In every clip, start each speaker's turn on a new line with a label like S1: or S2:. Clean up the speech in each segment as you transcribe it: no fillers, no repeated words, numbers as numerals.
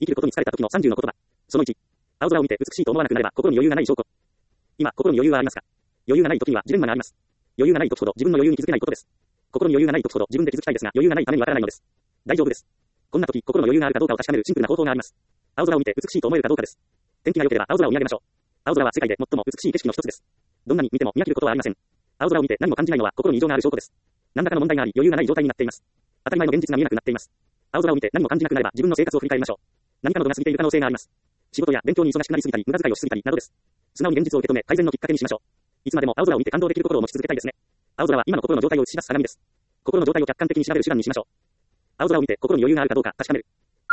S1: 生きることに疲れた時の30の言葉。その1。青空を見て美しいと思わなくなれば心に余裕がない証拠。今、心に余裕はありますか？余裕がない時にはジレンマがあります。余裕がない時ほど自分の余裕に気づけないことです。心に余裕がない時ほど自分で気づきたいですが余裕がないためにわからないのです。大丈夫です。こんな時、心の余裕があるかどうかを確かめるシンプルな方法があります。青空を見て美しいと思えるかどうかです。天気が良ければ青空を見上げましょう。青空は世界で最も美しい景色の一つです。どんなに見ても見飽きることはありません。青空を見て何も感じないのは心に異常がある証拠です。何らかの問題があり余裕がない状態になっています。当たり前の現実が見えなくなっています。青空を見て何も感じなくなれば自分の生活を振り返りましょう。何かの度が過ぎている可能性があります。仕事や勉強に忙しくなりすぎたり無駄遣いをしすぎたりなどです。素直に現実を受け止め改善のきっかけにしましょう。いつまでも青空を見て感動できる心を持ち続けたいですね。青空は今の心の状態を映し出す鏡です。心の状態を客観的に調べる手段にしましょう。青空を見て心に余裕があるかどうか確かめる。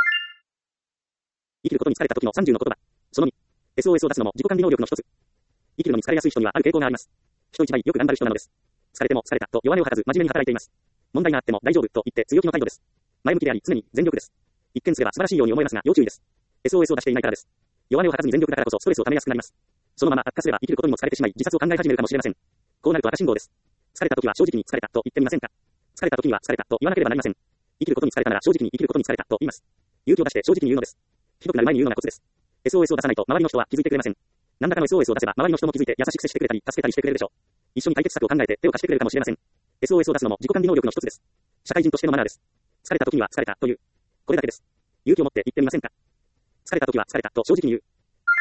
S1: 生きることに疲れた時の30の言葉。その2。SOS を出すのも自己管理能力の一つ。生きるのに疲れやすい人にはある傾向があります。人一倍よく頑張る人なのです。疲れても疲れたと弱音を吐かず真面目に働いています。問題があっても大丈夫と言って強気の態度です。前向きであり常に全力です。一見すれば素晴らしいように思えますが要注意です。SOS を出していないからです。弱音を吐かずに全力だからこそストレスを溜めやすくなります。そのまま悪化すれば生きることにも疲れてしまい自殺を考え始めるかもしれません。こうなると赤信号です。疲れた時は正直に疲れたと言ってみませんか？疲れた時には疲れたと言わなければなりません。生きることに疲れたなら正直に生きることに疲れたと言います。勇気を出して正直に言うのです。ひどくなる前に言うのがコツです。SOS を出さないと周りの人は気づいてくれません。何らかの SOS を出せば周りの人も気づいて優しく接してくれたり助けたりしてくれるでしょう。一緒に解決策を考えて手を貸してくれるかもしれません。SOS を出すのも自己管理能力の一つです。社会人としてのマナーです。疲れた時には疲れたという。これだけです。勇気を持って言ってみませんか？疲れた時は疲れたと正直に言う。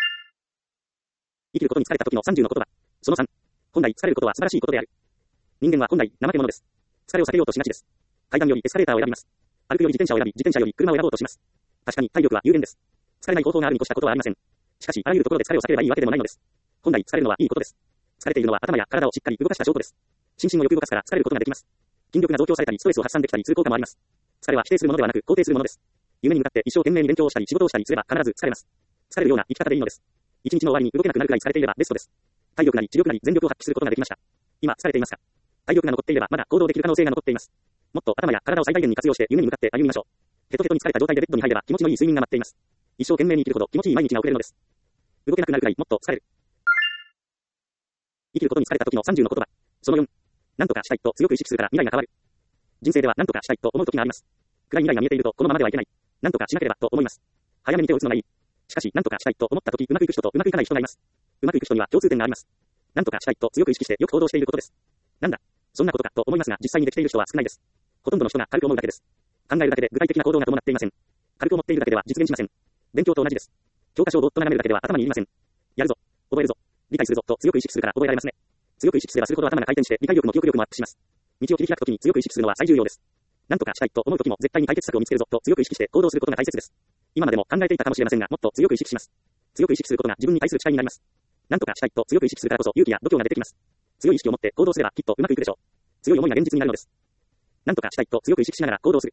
S1: 生きることに疲れた時の30の言葉。その3。本来疲れることは素晴らしいことである。人間は本来怠け者です。疲れを避けようとしがちです。階段よりエスカレーターを選びます。歩くより自転車を選び、自転車より車を選ぼうとします。確かに体力は有限です。疲れない方法があるに越したことはありません。しかし、あらゆるところで疲れを避ければいいわけでもないのです。本来疲れるのはいいことです。疲れているのは頭や体をしっかり動かした証拠です。心身をよく動かすから疲れることができます。筋力が増強されたり、ストレスを発散できたりする効果もあります。疲れは否定するものではなく肯定するものです。夢に向かって一生懸命に勉強をしたり仕事をしたりすれば必ず疲れます。疲れるような生き方でいいのです。一日の終わりに動けなくなるくらい疲れていればベストです。体力なり知力なり全力を発揮することができました。今疲れていますか？体力が残っていればまだ行動できる可能性が残っています。もっと頭や体を最大限に活用して夢に向かって歩みましょう。ヘトヘトに疲れた状態でベッドに入れば気持ちのいい睡眠が待っています。一生懸命に生きるほど気持ちいい毎日が送れるのです。動けなくなるくらいもっと疲れる。生きることに疲れた時の30の言葉。その4。何とかしたいと強く意識するから未来が変わる。人生では何とかしたいと思う時があります。暗い未来が見えているとこのままではいけない。何とかしなければと思います。早めに手を打つのがいい。しかし何とかしたいと思った時うまくいく人とうまくいかない人がいます。うまくいく人には共通点があります。何とかしたいと強く意識してよく行動していることです。なんだ、そんなことかと思いますが実際にできている人は少ないです。ほとんどの人が軽く思うだけです。考えるだけで具体的な行動が伴っていません。軽く思っているだけでは実現しません。勉強と同じです。教科書をぼーっと眺めるだけでは頭に入りません。やるぞ、覚えるぞ、理解するぞと強く意識するから覚えられますね。強く意識すればするほど頭が回転して理解力も記憶力もアップします。道を切り開くときに強く意識するのは最重要です。何とかしたいと思うときも絶対に解決策を見つけるぞと強く意識して行動することが大切です。今までも考えていたかもしれませんがもっと強く意識します。強く意識することが自分に対する期待になります。何とかしたいと強く意識するからこそ勇気や度胸が出てきます。強い意識を持って行動すればきっとうまくいくでしょう。強い思いが現実になるのです。何とかしたいと強く意識しながら行動する。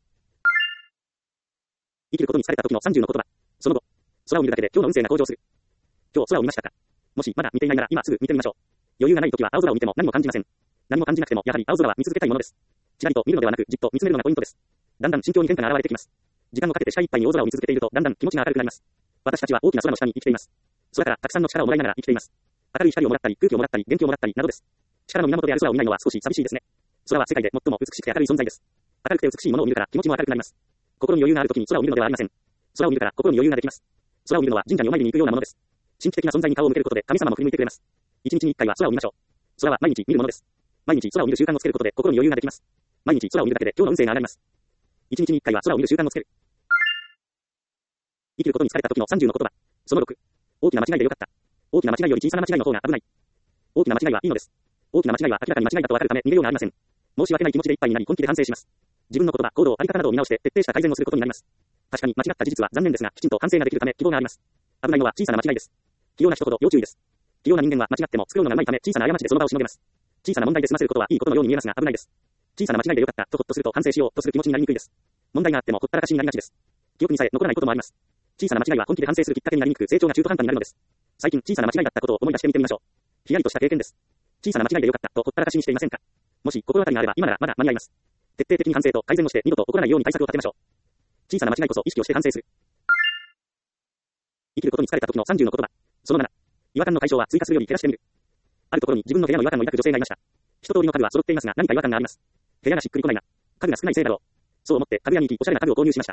S1: 生きることに疲れた時の30の言葉。その後、空を見るだけで今日の運勢が向上する。今日空を見ましたか？もしまだ見ていないなら今すぐ見てみましょう。余裕がない時は青空を見ても何も感じません。何も感じなくてもやはり青空は見続けたいものです。ちらりと見るのではなくじっと見つめるのがポイントです。だんだん心境に変化が現れてきます。時間をかけて視界いっぱいに大空を見続けているとだんだん気持ちが明るくなります。私たちは大きな空の下に生きています。空からたくさんの力をもらいながら生きています。明るい光をもらったり空気をもらったり元気をもらったりなどです。力の源である空を見ないのは少し寂しいですね。空は世界で最も美しくて明るい存在です。明るくて美しいものを見るから気持ちも明るくなります。心に余裕がある時に空を見るのではありません。空を見るから心に余裕ができます。空を見るのは神社にお参りに行くようなものです。神秘的な存在に顔を向けることで神様も振り向いてくれます。一日に一回は空を見ましょう。空は毎日見るものです。毎日空を見る習慣をつけることで心に余裕ができます。毎日空を見るだけで今日の運勢が上がります。一日に一回は空を見る習慣をつける。生きることに疲れた時の30の言葉。その6。大きな間違いでよかった。大きな間違いより小さな間違いの方が危ない。大きな間違いはいいのです。大きな間違いは明らかに間違いだとわかるため逃げようがありません。申し訳ない気持ちでいっぱいになり本気で反省します。自分の言葉、行動、あり方などを見直して徹底した改善をすることになります。確かに間違った事実は残念ですがきちんと反省ができるため希望があります。危ないのは小さな間違いです。器用な人ほど要注意です。器用な人間は間違っても作るのがうまいため小さな過ちでその場をしのげます。小さな問題で済ませることはいいことのように見えますが危ないです。小さな間違いでよかったとほっとすると反省しようとする気持ちになりにくいです。問題があってもほったらかしになりがちです。記憶にさえ残らないこともあります。小さな間違いは本気で反省するきっかけになりにくく成長が中途半端になるのです。最近小さな間違いだったことを思い出してみてみましょう。ひやりとした経験です。小さな間違いでよかったとほったらかしにしていませんか？もし心当たりがあれば今ならまだ間に合います。徹底的に反省と改善をして二度と起こらないように対策を立てましょう。小さな間違いこそ意識をして反省する。生きることに疲れた時の30の言葉。その7。違和感の解消は追加するより減らしてみる。あるところに自分の部屋の違和感を抱く女性がいました。一通りの家具は揃っていますが何か違和感があります。部屋がしっくりこないな。家具が少ないせいだろう。そう思って家具屋に行きおしゃれな家具を購入しました。部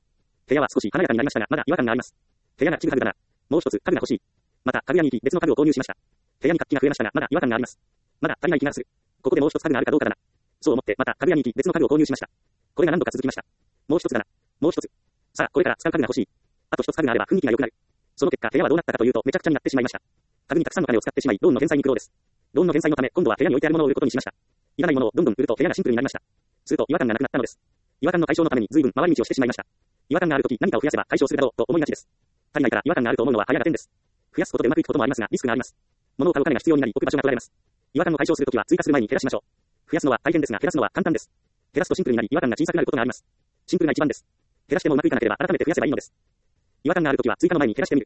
S1: 部屋は少し華やかになりましたが、まだ違和感があります。部屋がちぐはぐだな。もう一つ家具が欲しい。また家具屋に行き別の家具を購入しました。部屋に活気が増えましたが、まだ違和感があります。まだ足りない気がする。ここでもう一つ家具があるかどうかだな。そう思ってまた家具屋に行き別の家具を購入しました。これが何度か続きました。もう一つだな。もう一つ。さあ、これから使う家具が欲しい。あと一つ家具があれば雰囲気が良くなる。その結果、部屋はどうなったかというと、めちゃくちゃになってしまいました。家具にたくさんの金を使ってしまい、ローンの返済に苦労です。ローンの返済のため、今度は部屋に置いてあるものを売ることにしました。いらないものをどんどん売ると部屋がシンプルになりました。すると違和感がなくなったのです。違和感の解消のために随分回り道をしてしまいました。違和感があるとき何かを増やせば解消するだろうと思いがちです。足りないから違和感があると思うのは早が点です。増やすことでうまくいくこともありますが、リスクがあります。物を買う金が必要になり置く場所が取られます。違和感を解消するときは追加する前に減らしましょう。増やすのは大変ですが減らすのは簡単です。減らすとシンプルになり違和感が小さくなることがあります。シンプルが一番です。減らしてもうまくいかなければ改めて増やせばいいのです。違和感があるときは追加の前に減らしてみる。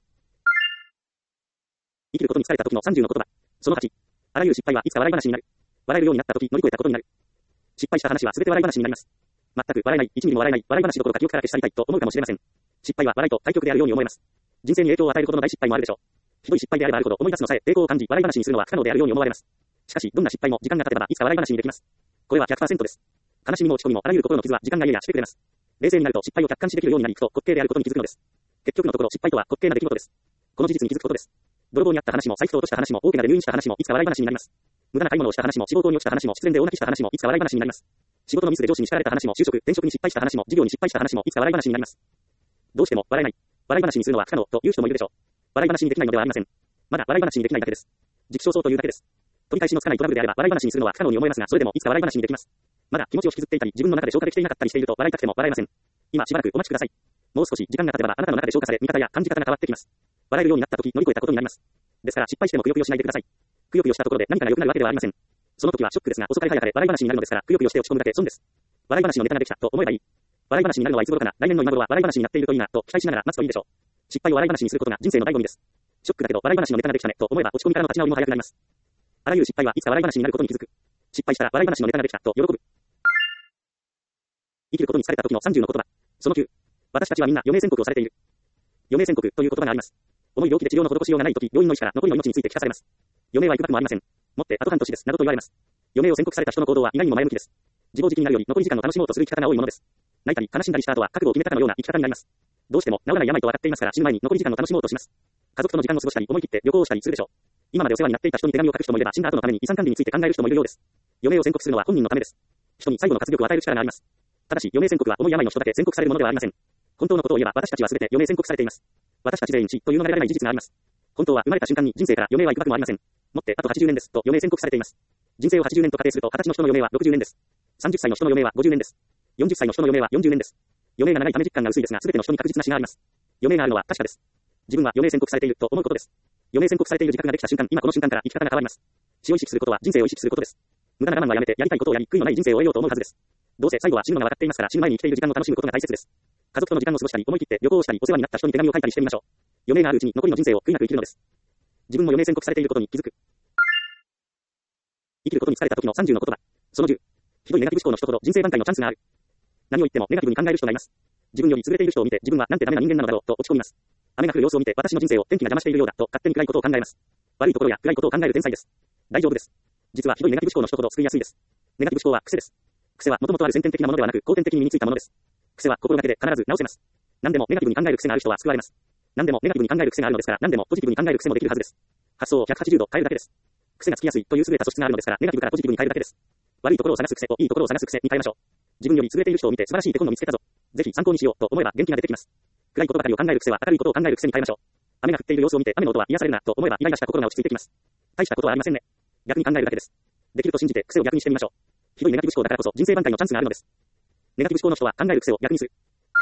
S1: 生きることに疲れた時の30の言葉。その8。あらゆる失敗はいつか笑い話になる。笑えるようになった時乗り越えたことになる。失敗した話は全て笑い話になります。全く笑えない、1ミリも笑えない、笑い話どころか記憶から消し去りたいと思うかもしれません。失敗は笑いと対極であるように思えます。人生に影響を与えるほどの大失敗もあるでしょう。ひどい失敗であればあるほど思い出すのさえ抵抗を感じ笑い話にするのは不可能であるように思われます。しかし、どんな失敗も時間が経てばいつか笑い話にできます。これは 100% です。悲しみも落ち込みもあらゆる心の傷は時間が癒やしてくれます。冷静になると失敗を客観視できるようになりふと滑稽であることに気づくのです。結局のところ失敗とは滑稽な出来事です。この事実に気づくことです。泥棒にあった話も財布を落とした話も大怪我で入院した話もいつか笑い話になります。無駄な買い物をした話も仕事に落ちた話も失恋で大泣きした話もいつか笑い話になります。仕事のミスで上司に叱られた話も就職、転職に失敗した話も事業に失敗した話もいつか笑い話になります。どうしても笑えない。笑い話にするのは不可能という人もいるでしょう。笑い話にできないのではありません。まだ笑い話にできないだけです。時期尚早というだけです。取り返しのつかないトラブルであれば笑い話にするのは不可能に思えますが、それでもいつか笑い話にできます。まだ気持ちを引きずっていたり、自分の中で消化できていなかったりしていると笑いたくても笑えません。今しばらくお待ちください。もう少し時間が経てばあなたの中で消化され、見方や感じ方が変わってきます。笑えるようになった時乗り越えたことになります。ですから失敗してもくよくよしないでください。くよくよしたところで何かが良くなるわけではありません。その時はショックですが遅かれ早かれ笑い話になるのですから、くよくよして落ち込むだけ損です。笑い話のネタができたと思えばいい。笑い話になるのはいつ頃かな。来年の今頃は笑い話になっているといいなと期待しながら待つといいでしょう。失敗を笑い話にすることが人生の醍醐味です。ショックだけど笑い話のネタができたねと思えば落ち込みからの立ち直りも早くなります。あらゆる失敗はいつか笑い話になることに気づく。失敗したら笑い話のネタができたと喜ぶ。生きることに疲れた時の30の言葉。その9。私たちはみんな余命宣告をされている。余命宣告という言葉があります。重い病気で治療の施しようがない時、病院の医師から残りの命について聞かされます。余命はいくばくもありません。もってあと半年ですなどと言われます。余命を宣告された人の行動は意外にも前向きです。自暴自棄になるより残り時間を楽しもうとする生き方が多いものです。泣いたり悲しんだりした後は覚悟を決めたかのような生き方になります。どうしても治らない病と分かっていますから死ぬ前に残り時間を楽しもうとします。家族との時間を過ごしたり思い切って旅行をしたりするでしょう。今までお世話になっていた人に手紙を書く人もいれば死んだ後のために遺産管理について考える人もいるようです。余命を宣告するのは本人のためです。人に最後の活力を与える力があります。ただし余命宣告は重い病の人だけ宣告されるものではありません。本当のことを言えば私たちは全て余命宣告されています。私たち全員死というのが得られない事実があります。本当は生まれた瞬間に人生から余命はいくばくもありません。もってあと80年ですと余命宣告されています。人生を80年と仮定すると20歳の人の余命は60年です。30歳の人の余命は50年です。40歳の人の余命は40年です。余命が長いため実感が薄いですが全ての人に確実な死があります。余命があるのは確かです。自分は余命宣告されていると思うことです。余命宣告されている自覚ができた瞬間、今この瞬間から生き方が変わります。死を意識することは人生を意識することです。無駄な我慢はやめてやりたいことをやり悔いのない人生を得ようと思うはずです。どうせ最後は死ぬのが分かっていますから死ぬ前に生きている時間を楽しむことが大切です。家族との時間を過ごしたり思い切って旅行をしたりお世話になった人に手紙を書いたりしてみましょう。余命があるうちに残りの人生を悔いなく生きるのです。自分も余命宣告されていることに気づく。生きることに疲れた時の30の言葉。その10。ひどいネガティブ思考の人ほど人生挽回のチャンスがある。何を言ってもネガティブに考える人がいます。自分より優れている人を見て自分はなんてダメな人間なのだろうと落ち込みます。雨が降る様子を見て私の人生を天気が邪魔しているようだと勝手に暗いことを考えます。悪いところや暗いことを考える天才です。大丈夫です。実はひどいネガティブ思考の人ほど救いやすいです。ネガティブ思考は癖です。癖はもともとある先天的なものではなく後天的に身についたものです。癖は心がけで必ず直せます。何でもネガティブに考える癖がある人は救われます。何でもネガティブに考える癖があるのですから何でもポジティブに考える癖もできるはずです。発想を180度変えるだけです。癖がつきやすいという優れた素質があるのですからネガティブからポジティブに変えるだけです。悪いところを探す癖をいいところを探す癖に変えましょう。自分より優れている人を見て素晴らしいテコンド見つけたぞ。ぜひ参考にしようと思えば元気が出てきます。暗いことばかりを考える癖は明るいことを考える癖に変えましょう。雨が降っている様子を見て雨の音は癒されるなと思えばイライラした心が落ち着いてきます。大したことはありませんね。逆に考えるだけです。できると信じて癖を逆にしてみましょう。ひどいネガティブ思考だからこそ人生挽回のチャンスがあるのです。ネガティブ思考の人は考える癖を逆にする。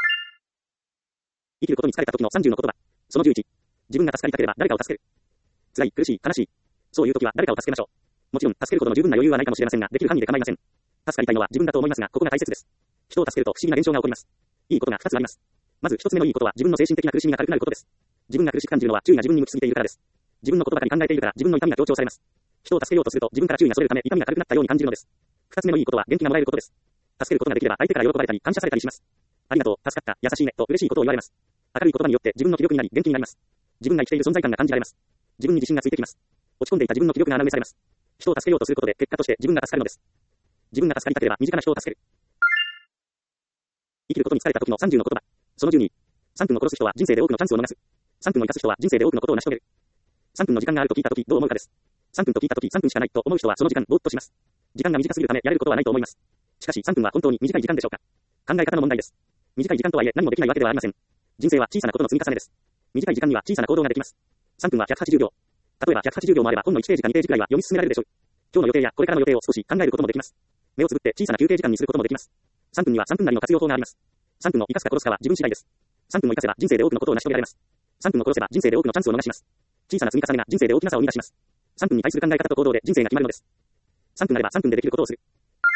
S1: 生きることに疲れた時の30の言葉。その11。自分が助かりたければ誰かを助ける。辛い、苦しい、悲しい。そういう時は誰かを助けましょう。もちろん助けることの十分な余裕はないかもしれませんが、できる範囲で構いません。助かりたいのは自分だと思いますが、ここが大切です。人を助けると不思議な現象が起こります。いいことが2つあります。まず1つ目のいいことは自分の精神的な苦しみが軽くなることです。自分が苦しく感じるのは注意が自分に向きすぎているからです。自分のことばかり考えているから自分の痛みが強調されます。人を助けようとすると自分から注意がそれるため痛みが軽くなったように感じるのです。2つ目のいいことは元気がもらえることです。助けることができれば相手から喜ばれたり感謝されたりします。ありがとう、助かった、優しいねと嬉しいことを言われます。明るい言葉によって自分の気力になり元気になります。自分が生きている存在感が感じられます。自分に自信がついてきます。落ち込んでいた自分の気力が穴埋めされます。人を助けようとすることで結果として自分が助かるのです。自分が助かりたければ身近な人を助ける。生きることに疲れた時の30の言葉。その12。 3分を殺す人は人生で多くのチャンスを逃す。3分を生かす人は人生で多くのことを成し遂げる。3分の時間があると聞いたときどう思うかです。3分と聞いたとき3分しかないと思う人はその時間ぼーっとします。時間が短すぎるためやれることはないと思います。しかし3分は本当に短い時間でしょうか。考え方の問題です。短い時間とはいえ何もできないわけではありません。人生は小さなことの積み重ねです。短い時間には小さな行動ができます。3分は180秒。例えば180秒もあれば本の1ページか2ページくらいは読み進められるでしょう。今日の予定やこれからの予定を少し考えることもできます。目をつぶって小さな休憩時間にすることもできます。3分には3分なりの活用法があります。3分を生かすか殺すかは自分次第です。3分を生かせば人生で多くのことを成し遂げられます。3分を殺せば人生で多くのチャンスを逃します。小さな積み重ねが人生で大きな差を生み出します。3分に対する考え方と行動で人生が決まるのです。3分あれば3分でできることをする。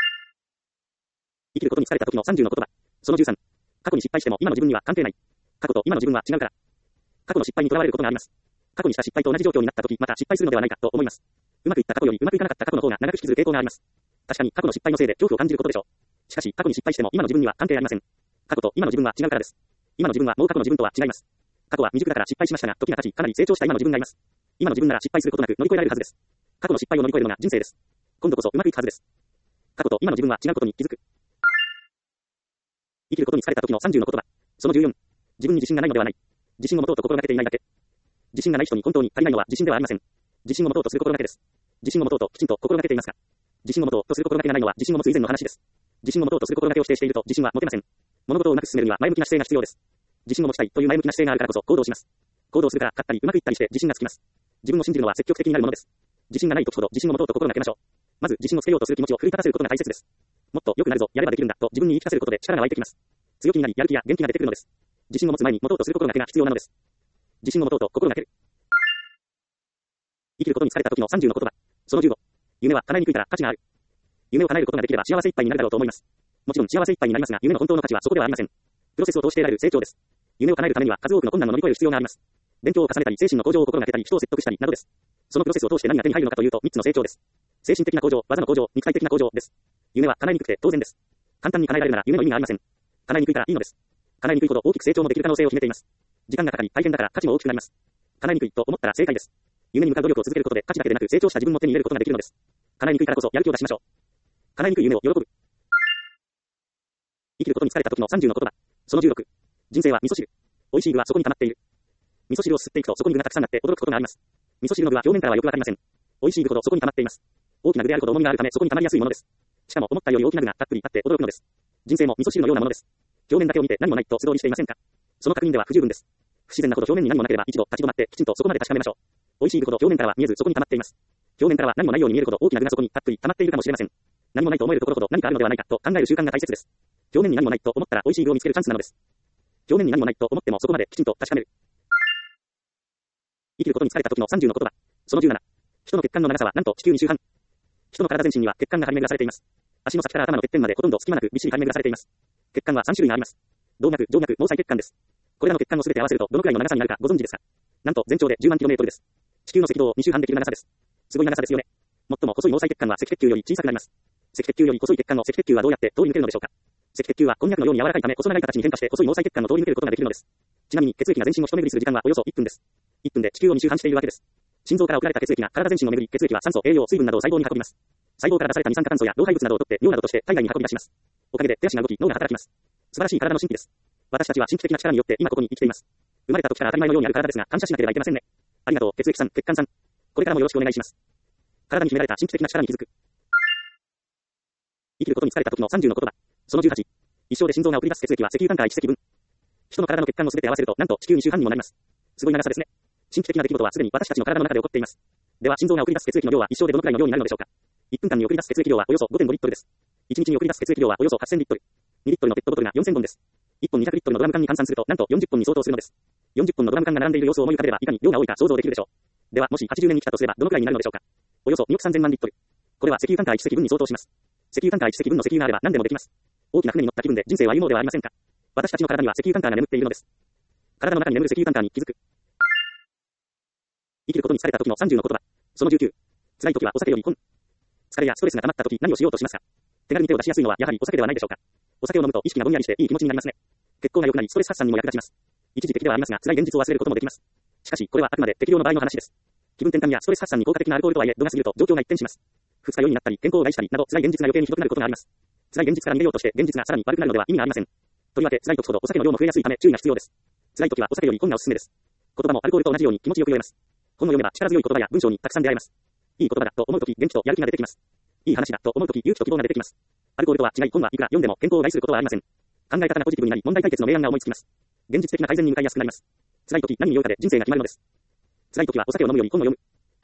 S1: 生きることに疲れた時の30の言葉。その13。過去に失敗しても今の自分には関係ない。過去と今の自分は違うから。過去の失敗にとらわれることがあります。過去にした失敗と同じ状況になった時また失敗するのではないかと思います。うまくいった過去よりうまくいかなかった過去の方が長く引きずる傾向があります。確かに過去の失敗のせいで恐怖を感じることでしょう。しかし過去に失敗しても今の自分には関係ありません。過去と今の自分は違うからです。今の自分はもう過去の自分とは違います。過去は未熟だから失敗しましたが、時が経ちかなり成長した今の自分がいます。今の自分なら失敗することなく乗り越えられるはずです。過去の失敗を乗り越えるのが人生です。今度こそうまくいくはずです。過去と今の自分は違うことに気づく。生きることに疲れた時の30の言葉。その14。自分に自信がないのではない。自信を持とうと心がけていないだけ。自信がない人に本当に足りないのは自信ではありません。自信を持とうとする心がけです。自信を持とうときちんと心がけていますか。自信を持とうとする心がけがないのは自信を持つ以前の話です。自信を持とうとする心がけを否定していると自信は持てません。物事をうまく進めるには前向きな姿勢が必要です。自信を持ちたいという前向きな姿勢があるからこそ行動します。行動するから勝ったりうまくいったりして自信がつきます。自分を信じるのは積極的になるものです。自信がない時ほど自信を持とうと心がけましょう。まず自信をつけようとする気持ちを奮い立たせることが大切です。もっと良くなるぞ、やればできるんだと自分に言い聞かせることで力が湧いてきます。強気になりやる気や元気が出てくるのです。自信を持つ前に持とうとする心がけが必要なのです。自信を持とうと心がける。生きることに疲れた時の30の言葉。その15。夢は叶えにくいから価値がある。夢を叶えることができれば幸せいっぱいになるだろうと思います。もちろん幸せいっぱいになりますが、夢の本当の価値はそこではありません。プロセスを通して得られる成長です。夢を叶えるためには数多くの困難を乗り越える必要があります。勉強を重ねたり、精神の向上を心がけたり、人を説得したりなどです。そのプロセスを通して何が手に入るのかというと、3つの成長です。精神的な向上、技の向上、肉体的な向上です。夢は叶えにくくて当然です。簡単に叶えられるなら夢の意味がありません。叶えにくいからいいのです。叶えにくいほど大きく成長もできる可能性を秘めています。時間がかかり、大変だから価値も大きくなります。叶えにくいと思ったら正解です。夢に向かう努力を続けることで価値だけでなく成長した自分も手に入れることができるのです。叶えにくいからこそやる気を出しましょう。叶えにくい夢を喜ぶ。生きることに疲れた時の30の言葉。その16。人生は味噌汁。美味しい具はそこに溜まっている。味噌汁をすすっていくとそこに具がたくさんあって驚くことがあります。味噌汁の具は表面からはよくわかりません。美味しい具ほどそこに溜まっています。大きな具であるほど重みがあるためそこに溜まりやすいものです。しかも思ったより大きな具がたっぷりあって驚くのです。人生も味噌汁のようなものです。表面だけを見て何もないと素通りしていませんか。その確認では不十分です。不自然なほど表面に何もなければ一度立ち止まってきちんとそこまで確かめましょう。美味しい具ほど表面からは見えずそこに溜まっています。表面からは何もないように見えるほど大きな具がそこにたっぷり溜まっているかもしれません。何もないと思えるところほど何かあるのではないかと考える習慣が大切です。表面に何もないと思ったら美味しい具を見つけるチャンスなのです。表面に何もないと思ってもそこまできちんと確かめる。生きることに疲れた時の30の言葉。その17。人の血管の長さはなんと地球2周半。人の体全身には血管が張り巡らされています。足の先から頭のてっぺんまでほとんど隙間なくびっしり張り巡らされています。血管は3種類があります。動脈、静脈、毛細血管です。これらの血管をすべて合わせるとどのくらいの長さになるかご存知ですか。なんと全長で10万 km です。地球の赤道を2周半できる長さです。すごい長さですよね。最も細い毛細血管は赤血球より小さくなります。赤血球より細い血管の赤血球はどうやって通り抜けるのでしょうか。赤血球はこんにゃくのように柔らかいため細長い形に変化して細い毛細血管を通り抜けることができるのです。ちなみに血液が全身を一巡りする時間はおよそ1分です。1分で地球を2周半しているわけです。心臓から送られた血液が体全身を巡り、血液は酸素、栄養、水分などを細胞に運びます。細胞から出された二酸化炭素や老廃物などを取って尿などとして体外に運び出します。おかげで手足が動き、脳が働きます。素晴らしい体の神秘です。私たちは神秘的な力によって今ここに生きています。生まれた時から当たり前のようにある体ですが感謝しなければいけませんね。ありがとう、血液さん、血管さん。これからもよろしくお願いします。体に秘められた神秘的な力に気づく。生きることに疲れた時の30の言葉。その18。一生で心臓が送り出す血液は石油タンカー1隻分。人の体の血管をすべて合わせるとなんと地球2周半にもなります。すごい長さですね。神秘的な出来事はすでに私たちの体の中で起こっています。では心臓が送り出す血液の量は一生でどのくらいの量になるのでしょうか。1分間に送り出す血液量はおよそ 5.5 リットルです。1日に送り出す血液量はおよそ8000リットル。2リットルのペットボトルが4000本です。1本200リットルのドラム缶に換算するとなんと40本に相当するのです。40本のドラム缶が並んでいる様子を思い浮かべればいかに量が多いか想像できるでしょう。ではもし80年に来たとすればどのくらいになるのでしょうか。およそ2億3000万リットル。これは石油タンカー1隻分に相当します。石油タンカー1隻分の石油があれば何でもできます。大きな船に乗った気分で人生は歩もうではありませんか。私たちの体には石油タンカーが眠っているのです。体の中に眠る石油タンカーに気づく。生きることに疲れた時の30の言葉。その19。辛い時はお酒より本。疲れやストレスが溜まった時何をしようとしますか。手軽に手を出しやすいのはやはりお酒ではないでしょうか。お酒を飲むと意識がぼんやりしていい気持ちになりますね。血行が良くなりストレス発散にも役立ちます。一時的ではありますが辛い現実を忘れることもできます。しかしこれはあくまで適量の場合の話です。気分転換やストレス発散に効果的なアルコールとはいえ度が過ぎると状況が一変します。二日酔いになったり健康を害したりなど辛い現実が余計にひどくなることがあります。辛い現実から逃げようとして現実がさらに悪くなるのでは意味がありません。とりわけ辛い時ほどお酒の量も増えやすいため注意が必要です。 辛い時はお酒より本がおすすめです。言葉もアルコールと同じように気持ちよく読めます。本を読めば力強い言葉や文章にたくさん出会えます。いい言葉だと思う時、元気とやる気が出てきます。いい話だと思う時、勇気と希望が出てきます。アルコールとは違い、本はいくら読んでも健康を害することはありません。考え方がポジティブになり、問題解決の明暗が思いつきます。現実的な改善に向かいやすくなります。辛い時、何に酔うかで人生が決まるのです。辛い時はお酒を飲むより本を読む。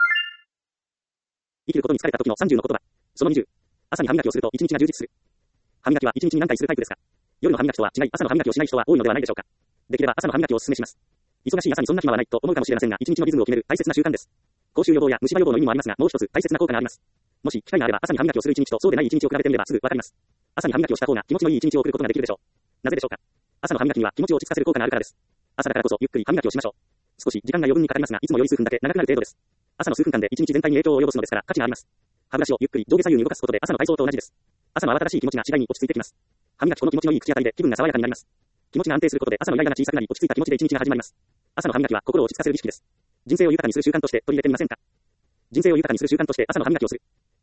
S1: 生きることに疲れた時の30の言葉。その20。朝に歯磨きをすると一日が充実する。歯磨きは一日に何回するタイプですか？夜の歯磨きとは違い、朝の歯磨きをしない人は多いのではないでしょうか。できれば朝の歯磨きをお勧めします。忙しい朝にそんな暇はないと思うかもしれませんが、一日のリズムを決める大切な習慣です。口臭予防や虫歯予防の意味もありますが、もう一つ大切な効果があります。もし機会があれば朝に歯磨きをする一日とそうでない一日を比べてみればすぐわかります。朝に歯磨きをした方が気持ちのいい一日を送ることができるでしょう。なぜでしょうか。朝の歯磨きには気持ちを落ち着かせる効果があるからです。朝だからこそゆっくり歯磨きをしましょう。少し時間が余分にかかりますが、いつもより数分だけ長くなる程度です。朝の数分間で一日全体に影響を及ぼすのですから価値があります。歯ブラシをゆっくり上下左右に動かすことで朝の体操と同じです。朝の慌ただしい気持ちが次第に落ち着いてきます。歯磨き後の気持ちのいい口当たりで気分が爽やかになります。気持ちが安定することで朝のイライラが小さくなり落ち着いた気持ちで一日が始まります。朝の歯磨きは心を落ち着かせる儀式です。人生を豊かにする習慣として取り入れてみませんか？人生を豊かにする習慣として朝の歯磨きをする。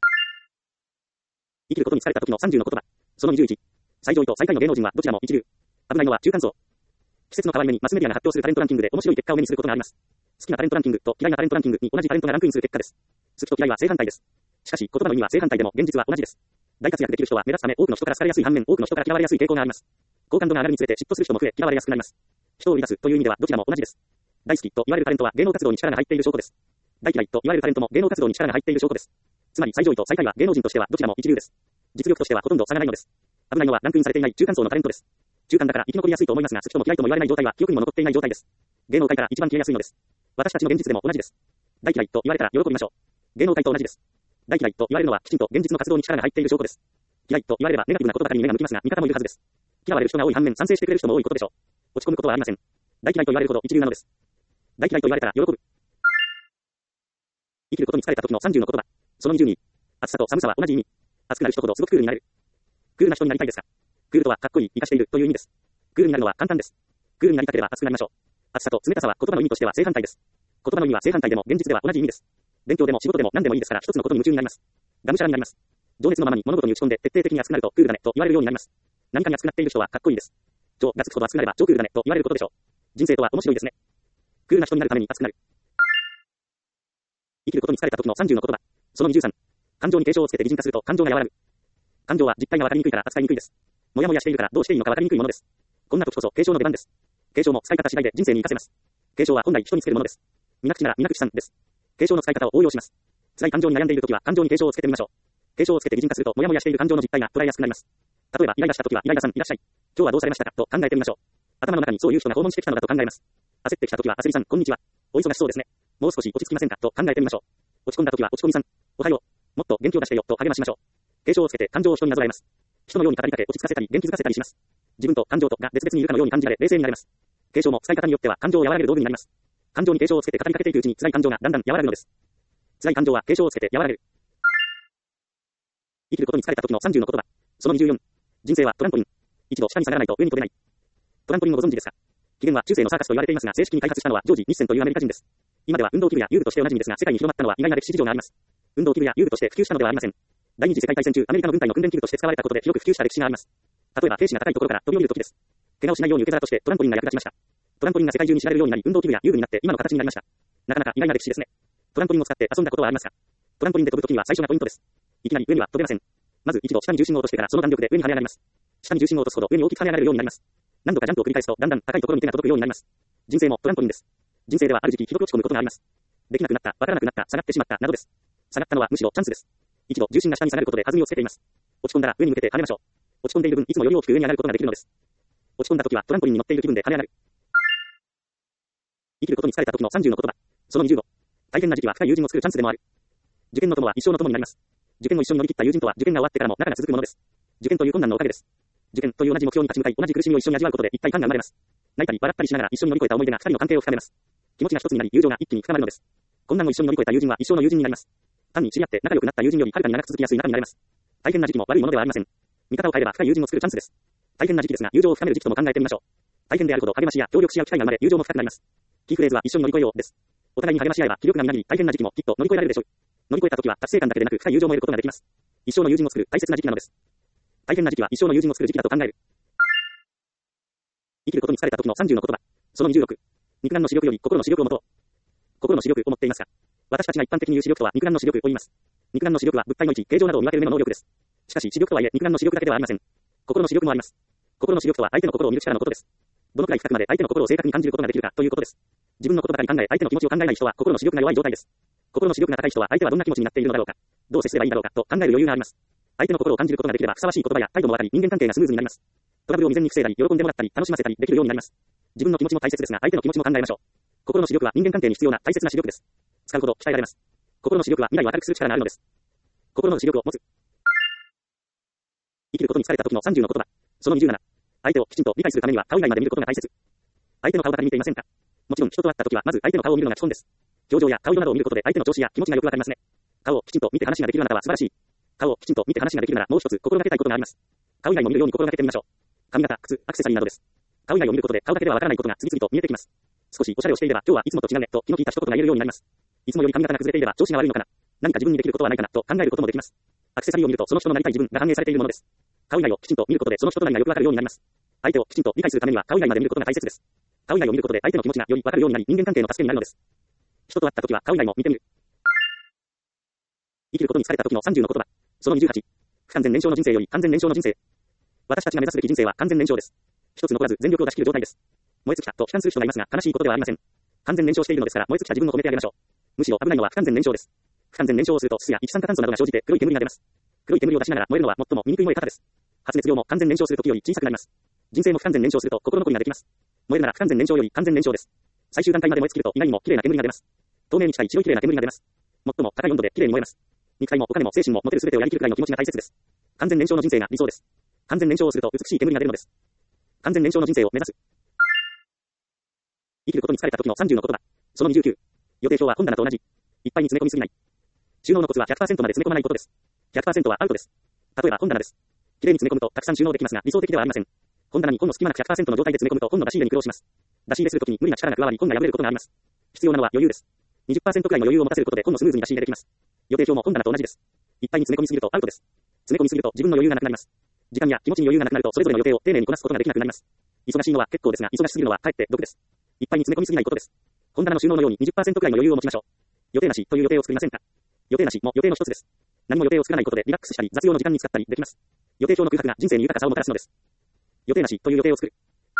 S1: 生きることに疲れた時の30の言葉。その21。最上位と最下位の芸能人はどちらも一流。危ないのは中間層。季節の変わり目にマスメディアが発表するタレントランキングで面白い結果を目にすることがあります。好きなタレントランキングと嫌いなタレントランキングに同じタレントがランクインする結果です。好きと嫌いは正反対です。しかし言葉の意味は正反対でも現実は同じです。大活躍できる人は目立つため多くの人から好かれやすい反面多くの人から嫌われやすい傾向があります。好感度が上がるにつれて嫉妬する人も増え嫌われやすくなります。人を売り出すという意味ではどちらも同じです。大好きと言われるタレントは芸能活動に力が入っている証拠です。大嫌いと言われるタレントも芸能活動に力が入っている証拠です。つまり最上位と最下位は芸能人としてはどちらも一流です。実力としてはほとんど差がないのです。危ないのはランクインされていない中間層のタレントです。中間だから生き残りやすいと思いますが好きとも嫌いとも言われない状態は記憶にも残っていない状態です。芸能界から一番消えやすいのです。私たちの現実でも同じです。大嫌いと言われたら喜びましょう。芸能界と同じです。大嫌いと言われるのはきちんと現実の活動に力が入っている証拠です。嫌いと言われればネガティブなことばかりに目が向きますが味方もいるはずです。嫌われる人が多い反面賛成してくれる人も多いことでしょう。落ち込むことはありません。大嫌いと言われるほど一流なのです。大嫌いと言われたら喜ぶ。生きることに疲れた時の30の言葉。その22。暑さと寒さは同じ意味。暑くなる人ほどすごくクールになれる。クールな人になりたいですか？クールとはかっこいい、活かしているという意味です。クールになるのは簡単です。クールになりたければ熱くなりましょう。暑さと冷たさは言葉の意味としては正反対です。言葉の意味は正反対でも現実では同じ意味です。勉強でも仕事でも何でもいいですから一つのことに夢中になります。がむしゃらになります。情熱のままに物事に打ち込んで徹底的に熱くなるとクールだねと言われるようになります。何かに熱くなっている人はかっこいいです。超がつくほど熱くなれば超クールだねと言われることでしょう。人生とは面白いですね。クールな人になるために熱くなる。生きることに疲れた時の30の言葉。その23。感情に継承をつけて擬人化すると感情が和らぐ。感情は実態がわかりにくいから扱いにくいです。もやもやしているからどうしていいのかわかりにくいものです。こんな時こそ継承の出番です。継承も使い方次第で人生に活かせます。継承は本来人につけるものです。皆口なら皆口さんです。継承の使い方を応用します。辛い感情に悩んでいる時は感情に継承をつけてみましょう。継承をつけて擬人化するともやもやしている感情の実態が捉えやすくなります。例えばイライラした時はイライラさんいらっしゃい。今日はどうされましたかと考えてみましょう。頭の中にそういう人が訪問してきたのだと考えます。焦ってきた時はあすりさんこんにちは。お忙しそうですね。もう少し落ち着きませんかと考えてみましょう。落ち込んだ時は落ち込みさん。おはよう。もっと元気を出してよと励ましましょう。継承をつけて感情を人になぞらえます。人のように語りかけ落ち着かせたり元気づかせたりします。自分と感情とが別々にいるかのように感じられ冷静になれます。継承も使い方によっては感情を和らげる道具になります。感情に継承をつけて語りかけていくうちに辛い感情がだんだん和らぐのです。辛い感情は継承をつけて和らげる。生きることに疲れた時の30の言葉。その24。人生はトランポリン。一度下に下がらないと上に飛べない。トランポリンをご存知ですか？起源は中世のサーカスと言われていますが正式に開発したのはジョージ・ニッセンというアメリカ人です。今では運動器具や遊具としておなじみですが世界に広まったのは意外な歴史事情があります。運動器具や遊具として普及したのではありません。第二次世界大戦中アメリカの軍隊の訓練器具として使われたことで広く普及した歴史があります。例えば兵士が高いところから飛び降りる時です。怪我をしないように受け皿としてトランポリンが役立ちました。トランポリンが世界中に知られるようになり運動器具や遊具になって今の形になりました。なかなか意外な歴史ですね。トランポリンを使って遊んだことはありますか？トランポリンで飛ぶときには最初がポイントです。いきなり上には飛べません。まず一度下に重心を落としてからその弾力で上に跳ね上がります。下に重心を落とすほど上に大きく跳ね上がれるようになります。何度かジャンプを繰り返すとだんだん高いところに手が届くようになります。人生もトランポリンです。人生ではある時期ひどく落ち込むことがあります。できなくなった、わからなくなった、下がってしまったなどです。下がったのはむしろチャンスです。一度重心が下に下がることで弾みをつけています。落ち込んだら上に向けて跳ねましょう。落ち込んでいる分いつもより大きく上に上がることができるのです。落ち込んだ時はトランポリンに乗っている気分で跳ね上がる。生きることに疲れた時の30の言葉。その25。大変な時期は深い友人を作るチャンスでもある。受験の友は一生の友になります。受験を一緒に乗り切った友人とは受験が終わってからも仲が続くものです。受験という困難のおかげです。受験という同じ目標に立ち向かい同じ苦しみを一緒に味わうことで一体感が生まれます。泣いたり笑ったりしながら一緒に乗り越えた思い出が二人の関係を深めます。気持ちが一つになり友情が一気に深まるのです。困難を一緒に乗り越えた友人は一生の友人になります。単に知り合って仲良くなった友人よりはるかに長く続きやすい仲になれます。大変な時期も悪いものではありません。見方を変えれば深い友人を作るチャンスです。大変な時期ですが友情を深める時期とも考えてみましょう。大変であるほど励ましや協力し合う機会が生まれ友情も深くなります。キーフレーズは一緒に乗り越えようです。お互いに励まし合えば気力がみなぎり大変な時期もきっと乗り越えられるでしょう。乗り越えた時は達成感だけでなく深い友情も得ることができます。一生の友人を作る大切な時期なのです。大変な時期は一生の友人を作る時期だと考える。生きることに疲れた時の30の言葉。 その26、肉眼の視力より心の視力を持とう。心の視力を持っていますか？私たちが一般的に言う視力とは肉眼の視力を言います。肉眼の視力は物体の位置、形状などを見分ける目の能力です。しかし視力とはいえ肉眼の視力だけではありません。心の視力もあります。心の視力とは相手の心を見る力のことです。どのくらい深くまで相手の心を正確に感じることができるかということです。自分のことばかり考え相手の気持ちを考えない人は心の視力が弱い状態です。心の視力が高い人は相手はどんな気持ちになっているのだろうか、どう接すればいいだろうかと考える余裕があります。相手の心を感じることができればふさわしい言葉や態度もわかり人間関係がスムーズになります。トラブルを未然に防いだり喜んでもらったり楽しませたりできるようになります。自分の気持ちも大切ですが相手の気持ちも考えましょう。心の視力は人間関係に必要な大切な視力です。使うほど鍛えられます。心の視力は未来を明るくする力があるのです。心の視力を持つ。生きることに疲れた時の30の言葉。その27。相手をきちんと理解するためには顔以外まで見ることが大切。相手の顔ばかり見ていませんか？もちろん人と会った時はまず相手の顔を見るのが基本です。表情や顔色などを見ることで相手の調子や気持ちがよくわかりますね。顔をきちんと見て話ができるあなたは素晴らしい。顔をきちんと見て話ができるならもう一つ心がけたいことがあります。顔以外も見るように心がけてみましょう。髪型、靴、アクセサリーなどです。顔以外を見ることで顔だけではわからないことが次々と見えてきます。少しおしゃれをしていれば今日はいつもと違うねと気の利いた一言が言えるようになります。いつもより髪型が崩れていれば調子が悪いのかな。何か自分にできることはないかなと考えることもできます。アクセサリーを見るとその人のなりたい自分が反映されているものです。顔以外をきちんと見ることでその人となりがよくわかるようになります。相手をきちんと理解するためには顔以外まで見ることが大切です。顔以外を見ることで相手の気持ちがよりわかるようになり人間関係の助けになるのです。人と会った時は顔以外も見てみる。生きることに疲れた時の30の言葉。その28。不完全燃焼の人生より完全燃焼の人生。私たちが目指すべき人生は完全燃焼です。一つ残らず全力を出し切る状態です。燃え尽きたと悲観する人がいますが悲しいことではありません。完全燃焼しているのですから燃え尽きた自分を褒めてあげましょう。むしろ危ないのは不完全燃焼です。不完全燃焼をすると炭や一酸化炭素などが生じて黒い煙が出ます。黒い煙を出しながら燃えるのは最も醜い燃え方です。発熱量も完全燃焼する時より小さくなります。人生も不完全燃焼すると心残りができます。燃えるなら不完全燃焼より完全燃焼です。最終段階まで燃え尽きると意外にも綺麗な煙が出ます。透明に近い白い綺麗な煙が出ます。最も高い温度で綺麗に燃えます。肉体もお金も精神も持てる全てをやりきるくらいの気持ちが大切です。完全燃焼の人生が理想です。完全燃焼をすると美しい煙が出るのです。完全燃焼の人生を目指す。生きることに疲れた時の30の言葉。その29。予定表は本棚と同じ。いっぱいに詰め込みすぎない。収納のコツは 100% まで詰め込まないことです。100% はアウトです。例えば本棚です。綺麗に詰め込むとたくさん収納できますが理想的ではありません。本棚に本の隙間なく 100% の状態で詰め込むと本の出し入れに苦労します。出し入れするときに無理な力が加わり本が破れることがあります。必要なのは余裕です。20% くらいの余裕を持たせることで本のスムーズに出し入れできます。予定表も本棚と同じです。いっぱいに詰め込みすぎるとアウトです。詰め込みすぎると自分の余裕がなくなります。時間や気持ちに余裕がなくなるとそれぞれの予定を丁寧にこなすことができなくなります。忙しいのは結構ですが忙しすぎるのはかえって毒です。いっぱいに詰め込みすぎないことです。本棚の収納のように 20% くらいの余裕を持ちましょう。予定なしという予定を作りませんか？予定なしも予定の一つです。何も予定を作らないことでリラックスしたり雑用の時間に使ったりできます。予定表の空白が人生に豊かさをもたらすのです。予定なしという予定を作る。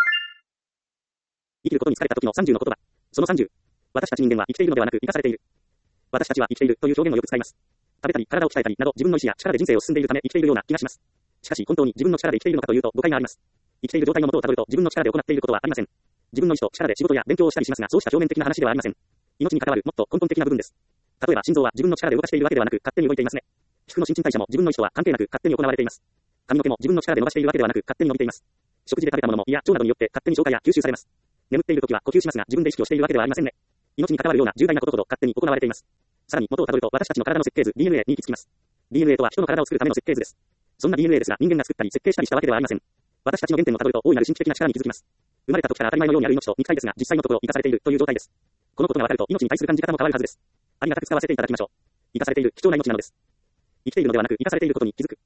S1: 生きることに疲れた時の30の言葉。その30。私たち人間は生きているのではなく生かされている。私たちは生きているという表現をよく使います。食べたり体を鍛えたりなど自分の意志や力で人生を進んでいるため生きているような気がします。しかし本当に自分の力で生きているのかというと誤解があります。生きている状態の元をたどると自分の力で行っていることはありません。自分の意志と力で仕事や勉強をしたりしますがそうした表面的な話ではありません。命に関わるもっと根本的な部分です。例えば心臓は自分の力で動かしているわけではなく勝手に動いていますね。皮膚の新陳代謝も自分の意志とは関係なく勝手に行われています。髪の毛も自分の力で伸ばしているわけではなく勝手に伸びています。食事で食べたものも胃や腸などによって勝手に消化や吸収されます。眠っている時は呼吸しますが自分で意識をしているわけではありませんね。命に関わるような重大なことほど勝手に行われています。さらに元をたどると私たちの体の設計図 DNA に行き着きます。DNA とは人の体を作るための設計図です。そんな DNA ですが人間が作ったり設計したりしたわけではありません。私たちの原点をたどると大いなる神秘的な力に気づきます。生まれた時から当たり前のようにある命と肉体ですが実際のところ生かされているという状態です。このことがわかると命に対する感じ方も変わるはずです。ありがたく使わせていただきましょう。生かされている貴重な命なのです。生きているのではなく生かされていることに気づく。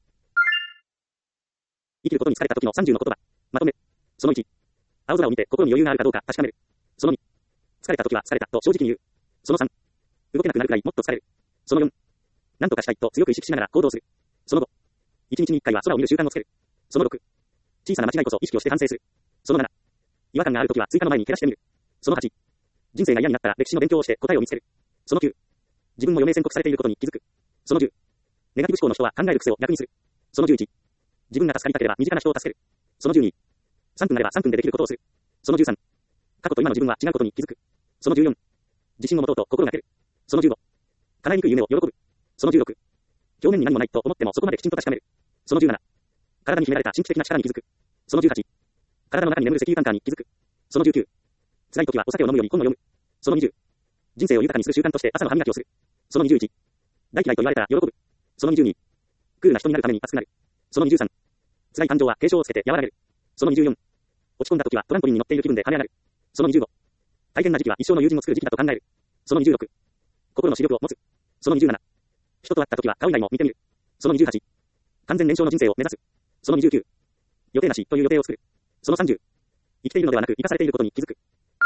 S1: 生きることに疲れた時の30の言葉。まとめ。その1。青空を見て心に余裕があるかどうか確かめる。その2。疲れた時は疲れたと正直に言う。その3。動けなくなるくらいもっと疲れる。その4。何とかしたいと強く意識しながら行動する。その5。1日に1回は空を見る習慣をつける。その6。小さな間違いこそ意識をして反省する。その7。違和感があるときは追加の前に照らしてみる。その8。人生が嫌になったら歴史の勉強をして答えを見つける。その9。自分も余命宣告されていることに気づく。その10。ネガティブ思考の人は考える癖を逆にする。その11。自分が助かりたければ身近な人を助ける。その12。3分あれば3分でできることをする。その13。過去と今の自分は違うことに気づく。その14。自信を持とうと心がける。その15。叶いにくい夢を喜ぶ。その16。表面に何もないと思ってもそこまできちんと確かめる。その17。体に秘められた神秘的な力に気づく。その18。体の中に眠る石油感覚に気づく。その19。辛い時はお酒を飲むより本を読む。その20。人生を豊かにする習慣として朝の歯磨きをする。その21。大嫌いと言われたら喜ぶ。その22。クールな人になるために熱くなる。その23。辛い感情は警鐘をつけて和らげる。その24。落ち込んだ時はトランポリンに乗っている気分で跳ね上がる。その25。大変な時期は一生の友人を作る時期だと考える。その26。心の視力を持つ。その27。人と会った時は顔以外も見てみる。その28。完全燃焼の人生を目指す。その29。予定なしという予定を作る。その30。生きているのではなく生かされていることに気づく。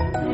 S2: す。